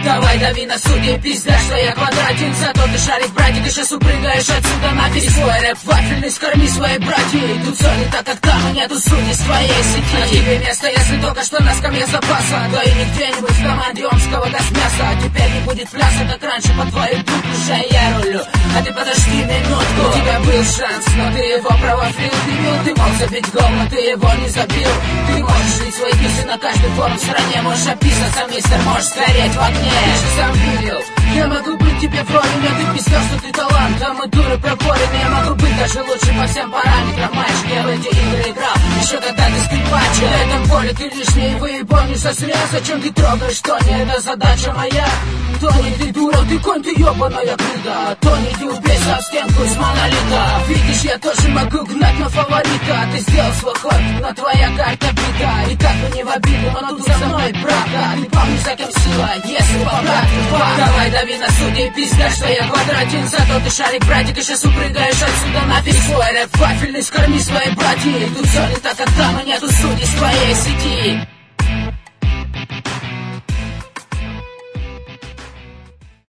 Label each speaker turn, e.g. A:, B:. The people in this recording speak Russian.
A: Давай дави на судьи, пизда, что я квадратик. Зато ты шарик, братик, ты сейчас упрыгаешь отсюда нафиг. Свой рэп вафельный скорми свои братья. И тут все не так, как там, и нету судей с твоей сети. На тебе место, если только что на скамье запаса. Да и не где-нибудь в команде омского госмяса. А теперь не будет пляса, как раньше по твою дух. Уже я рулю, а ты подожди минутку. У тебя был шанс, но ты его провафлил. Ты мог забить гол, но ты его не забил. Ты можешь лить свои писы на каждый форум в стране. Можешь описаться, мистер, можешь сгореть в огне. Ты же сам видел, я могу быть тебе вровень. А ты пиздел, что ты талант, а мы дуры пропорим. Я могу быть даже лучше по всем параметрам. Мальчик, я в эти игры играл еще когда ты скрипач. На этом поле ты лишний выебон не сосря. Зачем ты трогаешь, Тони, это задача моя. Тони, ты дура, ты конь, ты ебаная крыда. Тони, ты убейся об стенку из монолита. Видишь, я тоже могу гнать на фаворита. Ты сделал свой ход, но твоя карта бита. И как бы не в обиду, но тут со мной правда. Ты помни, за кем сила, если побрать любовь. Давай дави на судей, пизда, что я квадратин. Зато ты шарик, братик, ты сейчас упрыгаешь отсюда нафиг. Свой рэп вафельный скорми свои братья. И тут все не так, как там, и нету судей с твоей сети.